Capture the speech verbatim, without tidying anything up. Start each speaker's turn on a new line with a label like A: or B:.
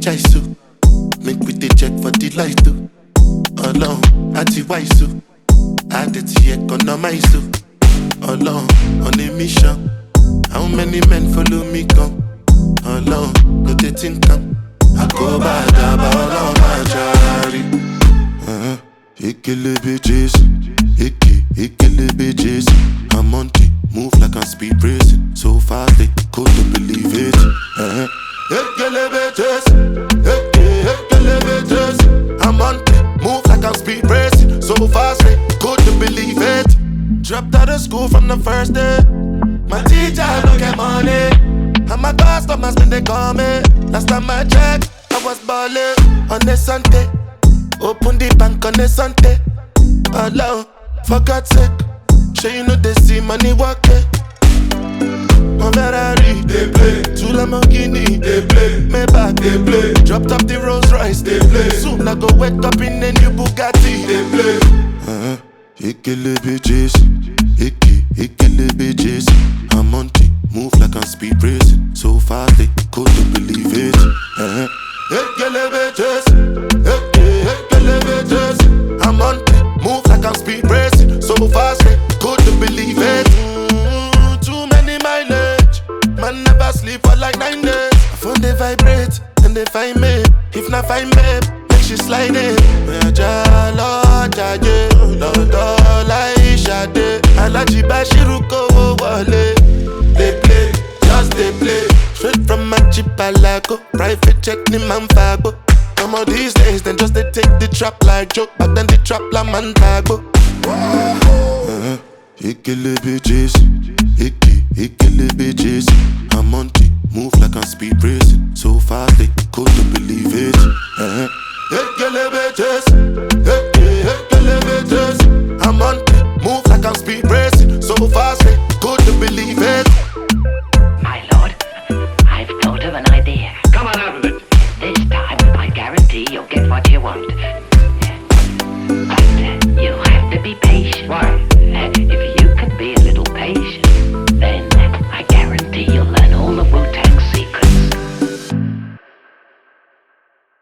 A: chai so. Make we dey check for the light too. Alone, at the wise so. Add it to economize so. Alone, on a mission. How many men follow me come? Alone, go they think come. I go by the ball on my jari. Uh-huh. Ikele bitches, Ike, Ikele bitches. I'm on T, move like I'm speed racing. So fast they couldn't believe it. Uh-huh. Ikele bitches, Ike, Ikele bitches. I'm on T, move like I'm speed racing. So fast they couldn't believe it. Dropped out of school from the first day. My teacher don't get money. And my customers when they call me. Last time I checked, I was balling on a Sunday. Open the bank on a Sunday. Alone, for God's sake. Sure you know they see money walking. My Ferrari, they play. Two Lamborghini, they play. Maybach, they play. Dropped up the Rolls Royce, they play. Soon I go wake up in a new Bugatti, they play. Uh-huh. Ikele bitches, Ike, Ikele bitches. I'm on T, move like I'm speed racing. So fast they couldn't believe it. Uh-huh. Ikele bitches, Ike, Ikele bitches. I'm on T, move like I'm speed racing. So fast they couldn't believe it. Mm, too many mileage, man never sleep for like nine days. I phone they vibrate and they find me. If not find me, make she slide in. Jalo jaje, lodo lai shade. Alaji Bashiru ko wale. They play, just they play. Straight from my chipalago, private check ni manfago. Come on these days, then just they take the trap like joke. But then the trap la mantago. Uh-huh. Ikele bitches, Ike, Ikele bitches. I'm on T, move like I'm speed racing. So fast they couldn't believe it.